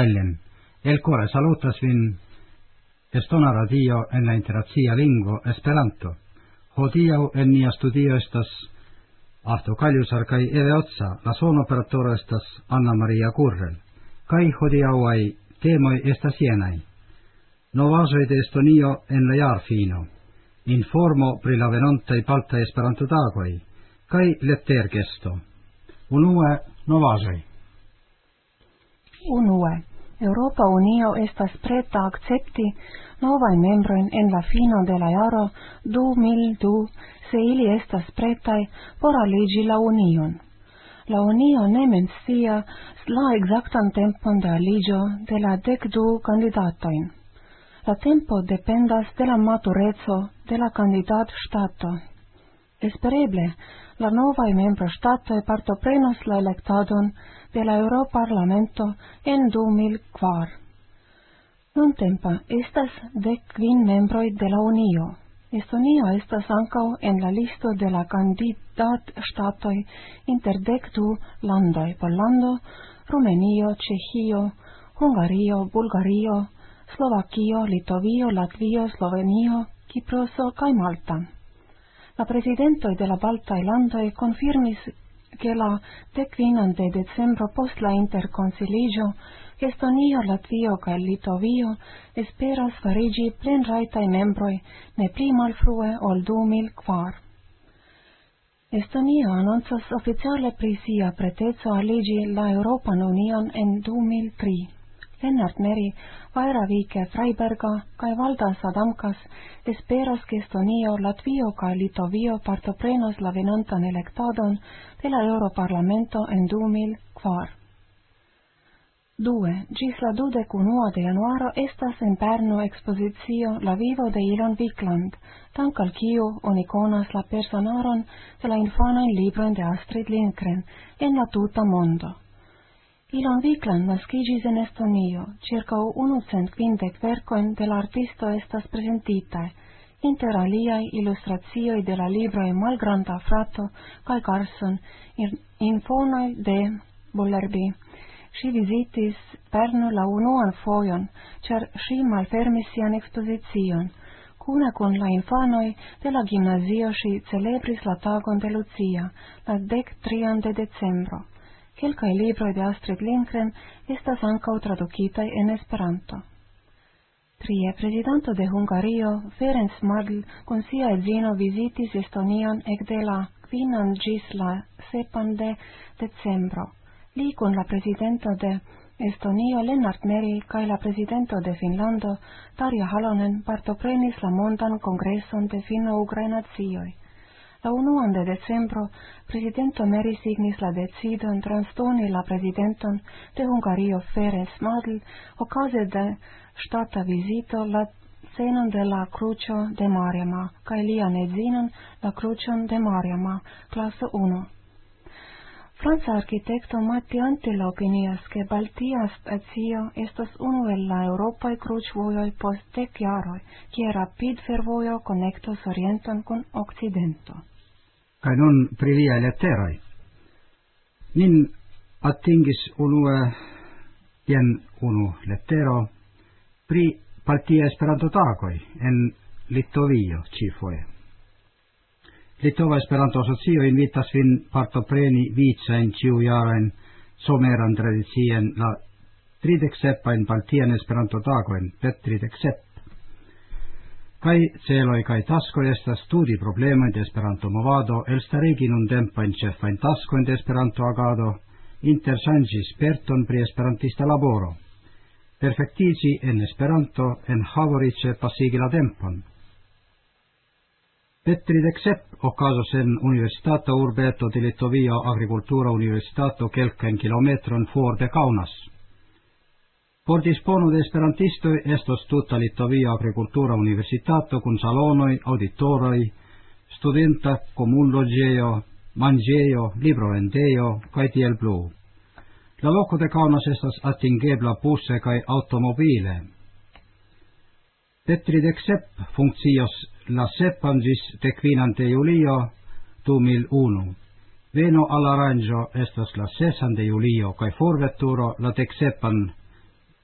Australian, el quale salutas vin estona radio en la internacia lingvo Esperanto. Hodiaŭ en nia studio estas Ahto Kaljusar kaj Eve Otsa, la sonoperatoro estas Anna Maria Kurrel, kaj hodiaŭaj temoj estas jenaj. Novaĵoj de Estonio en la jarfino, informo pri la venontaj baltaj Esperanto-tagoj, kaj lettergesto. Unue novaĵoj. Unue, Europa Unio estas preta akcepti novajn membrojn en la fino de la jaro 2002, se ili estas pretaj por aliĝi la Union. La Unio ne mencias la ekzaktan tempon de aliĝo de la 12 kandidatojn. La tempo dependas de la matureco de la kandidatŝtato. Espereble, la novaj membroŝtatoj partoprenos la elektadon de la Europarlamento en 2004. Nuntempa estas 15 membroj de la Unio. Estonio estas ankaŭ en la listo de la kandidatŝtatoj inter 12 landoj: Pollando, Rumenio, Ĉeĥio, Hungario, Bulgario, Slovakio, Litovio, Latvio, Slovenio, Kiproso kaj Malta. La presidentoj de la baltaj landoj konfirmis ke la 15 de decembro post la interkonsiliĝo Estonio, Latvio kaj Litovio esperas fariĝi plenrajtaj membroj ne pli malfrue ol 2004. Estonio anoncas oficiale pri sia preteco aliĝi la Eŭropan Union en 2003. Lennart Meri, Vaira-Viike Freiberga kaj Valdas Adamkas esperas ke Estonio, Latvio kaj Litovio partoprenos la venontan elektadon de la Europarlamento en 2004. 2. Ĝis la 21 de januaro estas en Berno ekspozicio La vivo de Ilon Wikland, dank al kiu oni konas la personaron de la infanajn librojn de Astrid Lindgren en la tuta mondo. Ilon Wikland naskiĝis en Estonio, ĉirkaŭ 150 verkojn de la artisto estas prezentitaj, inter aliaj ilustracioj de la libroj Malgranda frato kaj Carson, infonoj de Bullerby. Ŝi vizitis Berno la unuan fojon, ĉar ŝi malfermis sian ekspozicion. Kune kun la infanoj de la gimnazio ŝi celebris la tagon de Lucia, la 13 de decembro. Kelkaj libroj de Astrid Lindgren estas ankaŭ tradukitaj en Esperanto. 3. Prezidanto de Hungario, Ferenc Madl, kun sia edzino vizitis Estonion ekde la 5 ĝis la 7 de decembro. Li kun la prezidento de Estonio, Lennart Meri, kaj la prezidento de Finnlando, Tarja Halonen, partoprenis la mondan kongreson de finno-ugraj nacioj. La 1 de decembro, prezidento Meri signis la decidon transdoni la prezidenton de Hungario, Ferenc Madl, okaze de ŝtata vizito la scenon de la Kruĉo de Marjama, kaj lian edzinon la Kruĉon de Marjama, klaso 1. Franca arkitekto Matti Anttila opinias, ke Baltia stacio estas unu el la eŭropaj kruĉvojoj post 10 jaroj, kie rapidfervojo konektos orienton kun okcidento. Kaj nun pri liaj leteroj. Nin atingis unue jen unu letero pri Baltia Esperanto-tagoj en Litovio ĉifoje. Litova Esperanto-asocio invitas vin partopreni vicajn ĉiujarajn someran tradicien la 37 Baltian Esperanto-tagojn PET37. Kaj celoj kaj taskoj estas studi problemojn de Esperanto-movado, elstarigi nuntemajn ĉefajn taskojn de Esperanto-agado, interŝanĝi sperton pri esperantista laboro, perfektiĝi en Esperanto, enhavoriĉe pasigi la tempon. PET37 okazos en universitata urbeto de Litovia agrikultura universitato kelkajn kilometron for de Kaunas. Por dispono de esperantistoj estos tuta Litovia agrikultura universitato kun salonoj, auditoroj, studenta komunloĝejo, manĝejo, librovendejo kaj tiel plu. La loko de Kaunas estas atingebla buse kaj aŭtomobile. PET37 funkcios la 7 ĝis 15 de julio 2001. Veno al aranĝo estas la 6 de julio kaj forveturo la 17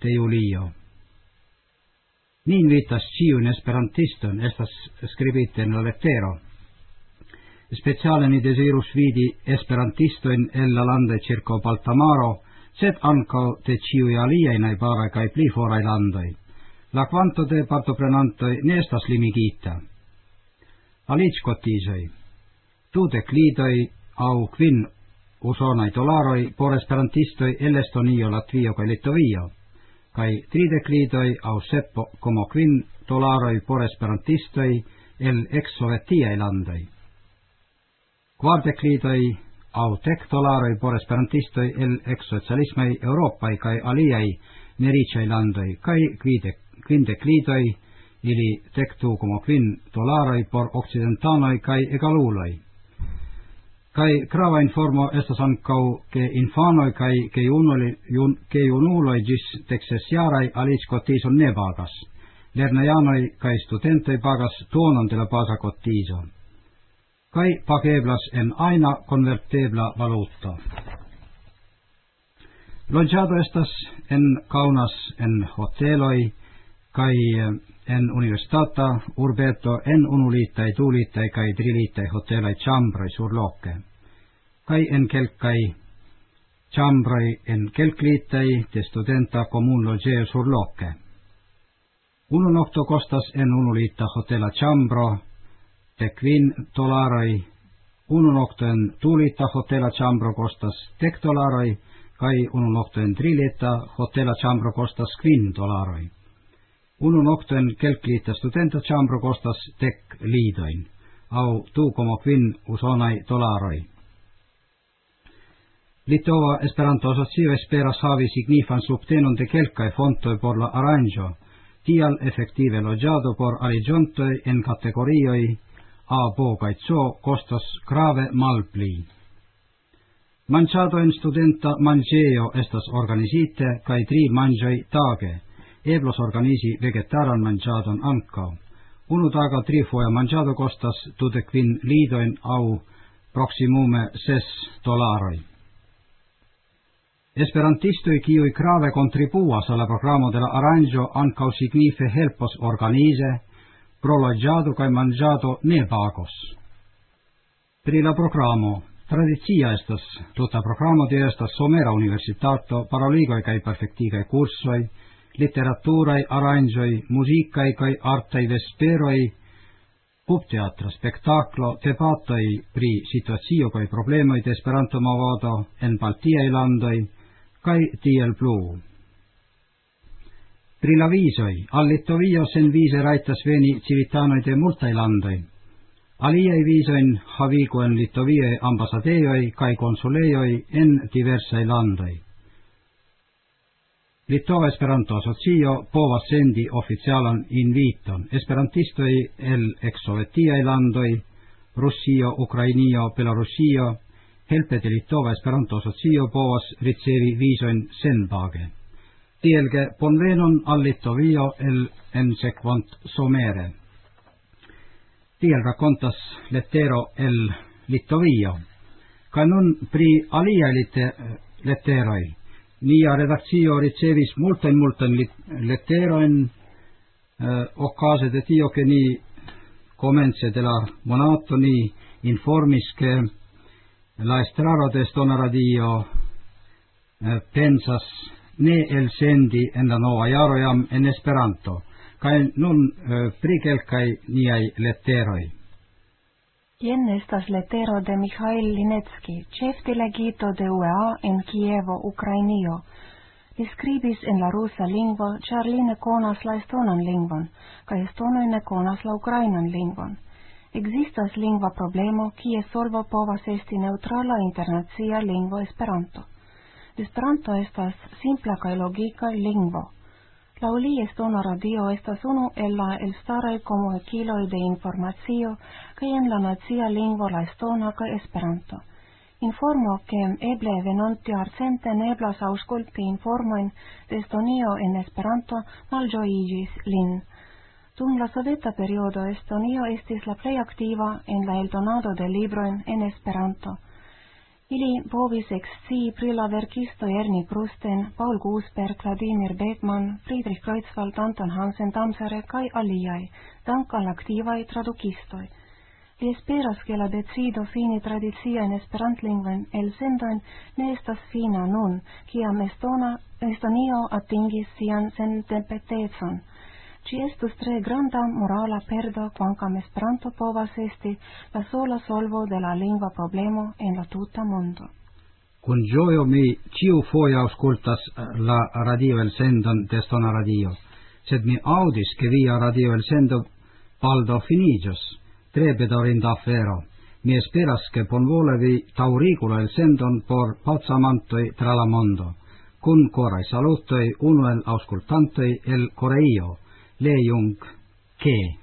de julio. Niin vitas ciun esperantiston estas skribite en la lettero. Speciale desirus vidi esperantistoin ella lande circa Baltamaro, sed ancao de ciui aliei najbaraj kaj pli foraj landoj. La quanto de partoprenantoj ne estas limigita. Aliĝkotizoj, 20 lidoj aŭ 5 usonaj dolaroj por esperantistoj el Estonio, Latvio kaj Litovio, kaj 30 lidoj aŭ 7,5 dolaroj por esperantistoj el ex-sovetiaj landoj. 40 lidoj aŭ 10 dolaroj por esperantistoj el ex-socialismaj Eŭropaj kaj aliaj neriĉaj landoj, kaj 20 lidoj ili 10,5 dolaroj por occidentanoj kaj egaluloj. Kaj grava informo estas ankaŭ ke infanoj kaj junuloj ĝis 16-jaraj aliĝkotizon ne pagas. Lernejanoj kaj studentoj pagas duonon de la baza kotizo. Kaj pageblas en ajna konvertebla valuto. Loĝado estas en Kaunas en hoteloj kaj en universitata urbeto en unulitaj, dulitaj kaj trilitaj hotelaj ĉambroj surloke, kaj en kelkaj ĉambroj en kelklitaj de studenta komunloĝejo surloke. Unu nokto kostas en unulita hotela ĉambro $10, unu nokto en dulita hotela ĉambro kostas $10, kaj unu nokto en trilita hotela ĉambro kostas $5. Unu nokto en kelklita studenta ĉambro kostas 10 lidojn, aŭ 2,5 usonaj dolaroj. Litova Esperanto-asocio esperas havi signifan subtenon de kelkaj fontoj por la aranĝo, tial efektive loĝado por aliĝontoj en kategorioj A, B kaj C kostas grave malpli. Manĝado en studenta manĝejo estas organizite kaj 3 manĝoj tage. Eblos organizi vegetaran manĝadon ankaŭ. Unu taga 3 foja manĝado kostas 25 lidojn aŭ proksimume $6. Esperantistoj kiuj grave kontribuas al la programo de la aranĝo ankaŭ signife helpos organize, pro loĝado kaj manĝado ne pagos. Pri la programo tradicia estas tuta programo de estas somera universitato, paroligoj kaj perfektigaj kursoj, literaturaj aranĝoj, muzikaj kaj artaj vesperoj, pupteatra spektaklo, debatoj pri situacio kaj problemoj de Esperanto-movado en baltiaj landoj kaj tiel plu. Pri la vizoj, al Litovio senvize rajtas veni civitanoj de multaj landoj. Aliaj vizojn havigu en Litoviaj ambasadejoj kaj konsulejoj en diversaj landoj. Litova Esperanto-asocio povas sendi oficialan inviton. Esperantistoj el ex-sovetiaj landoj, Rusio, Ukrainio, Belorusio, helpe de Litova Esperanto-asocio povas ricevi vizojn senpage. Tielge bonvenon al Litovio en sekvont somere. Tiel rakontas lettero el Litovio. Kaj nun pri aliaj letteroj. Nia redakcio ricevis multajn letterojn okaze de tio, ke ni komence de la monato ni informis, ke la estraro de Estona Radio pensas ne elsendi en la nova jaro jam en Esperanto. Kaj nun pri kelkaj niaj letteroj. Jen estas lettero de Mihail Linetski, ĉefdelegito de UEA en Kievo, Ukrainio. Li skribis en la rusa lingvo, ĉar li ne konas la estonan lingvon, kaj estonoj ne konas la ukrainan lingvon. Ekzistas lingva problemo, kie solvo povas esti neŭtrala internacia lingvo Esperanto. Esperanto estas simpla kaj logika lingvo. Laŭ li Estona Radio estas unu el la elstaraj komunikiloj de informacio kaj en la nacia lingvo la estona kaj Esperanto. Informo ke eble venontjarcente ne eblas aŭskulti informojn de Estonio en Esperanto malĝojigis lin. Dum la soveta periodo Estonio estis la plej aktiva en la eldonado de librojn en Esperanto. Ili povis exci pri la verkisto Ernie Prusten, Paul Gusberg, Vladimir Beckmann, Friedrich Kreutzwald, Anton Hansen Tamsare kai aliai, dank al activai tradukistoi. Li esperas che la decido fini tradicia in esperantlingven el sendoin ne estas fina nun, kiam Estonio atingis sian sendependecon. Ci estus tre granda morala perdo, quancam Esperanto povas esti la sola solvo de la lingua problemo en la tuta mondo. Kun gioio mi ciu foie auscultas la radio el sendon de Estona Radio, sed mi audis che via radio el sendo baldo finigios, tre bedarinda affero. Mi esperas che ponvole vi tauricula el sendon por pauzamantoi tra la mondo, cun corai salutoi uno el auscultantoi el Coreio, Lejung che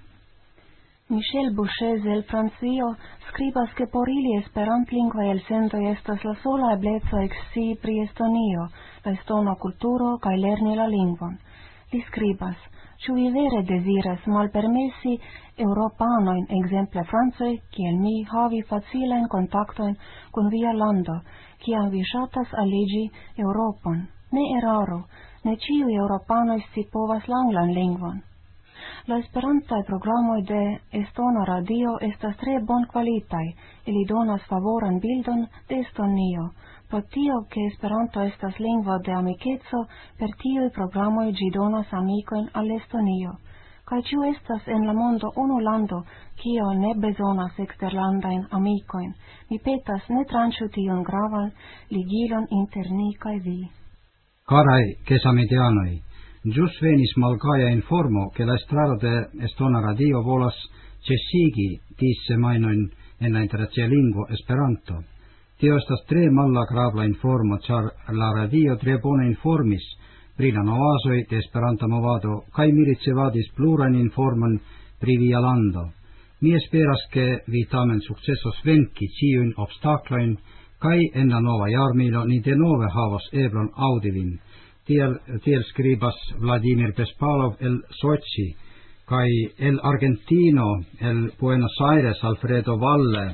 Michel Bouchez el Francio scribas che por ili esperantlingva el sendo estas la sola ebleco exci pri Estonio, la estona kulturo kaj lerni la lingvon. Li scribas: ĉu vi vere deziras malpermesi eŭropanojn, ekzemple francoj, kiel mi, havi facilajn kontaktojn kun via lando, kiam vi ŝatas aliĝi Eŭropon? Ne eraru, ne ĉiuj eŭropanoj scipovas la anglan lingvon. La esperantaj programoj de Estona Radio estas tre bonkvalitaj, ili donas favoran bildon de Estonio. Pro tio, ke Esperanto estas lingvo de amikeco, per tiuj programoj ĝi donas amikojn al Estonio. Kaj ĉu estas en la mondo unu lando, kio ne bezonas eksterlandajn amikojn? Mi petas, ne tranĉu tiun gravan ligilon inter ni kaj vi. Carai gesamitianoi, Jus venis malgaia informo che la estraro de Estona Radio volas cessigi disse mainoin en la internacia lingvo Esperanto. Tio estas tre malagrabla informo, char la radio tre bone informis pri la novasoi de Esperanta movado, kai mi ricevadis plurain informon pri via lando. Mi esperas che vi tamen successos venki ciuin obstacloin, kai en la nova jarmilo ni de nove havas eblon audivin. Tiel scribas Vladimir Bespalov el Sochi, kai el Argentino, el Buenos Aires Alfredo Valle,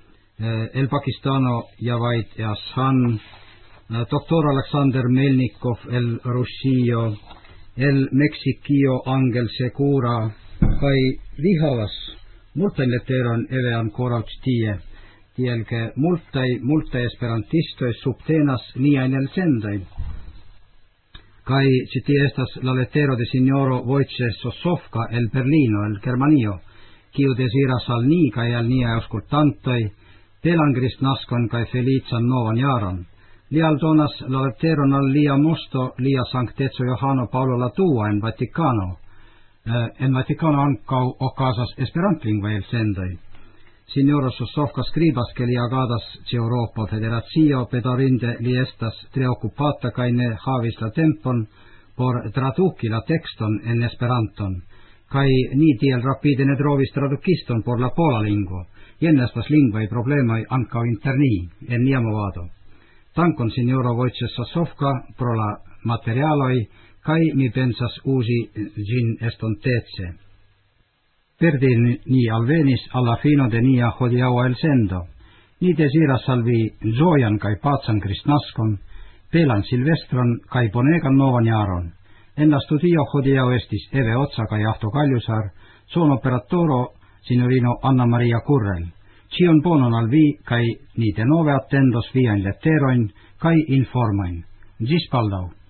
el Pakistano Javaid Ashan, Dr. Alexander Melnikov el Rusio, el Mexikio Angel Segura, kai vi havas multain letteron eve ancora tie, tiel che multae esperantistoi subtenas niain el sendain. Kai citi estas la lettero de signoro Wojciech Sosovka el Berlino, el Germanio, kiu desiras al ni kai al nia auscultantoi belan kristnaskon kai felican novan jaron. Li aldonas la letteron al lia mosto, lia sanctezo Johano Paulo la Tua en Vaticano. En Vaticano ancau ocasas esperantlingva el sendoi. Signoro Sosovka scribas che li agadas ci Europa Federazio, pedorinde li estas tre occupata kai ne havis la tempon por traduki la texton en Esperanton, kai ni tiel rapide ne trovis tradukiston por la pola lingvo. Jen estas lingvaj problemoj ankaŭ inter ni en nia movado. Dankon signoro Wojciech Sosovka pro la materialoj, kai mi pensas uzi ĝin estontece. Perdi ni alvenis alla fino de nia hodiaŭa elsendo. Ni desiras al vi ĝojan kaj pacan kristnaskon, belan silvestron kaj bonegan novan jaron. En la studio hodiaŭ estis Eve Otsa kaj Ahto Kaljusar, sonoperatoro signorino Anna Maria Kurrel. Cion bonon al vi kaj ni denove attendos viajn letterojn kaj informojn. Ĝis baldaŭ.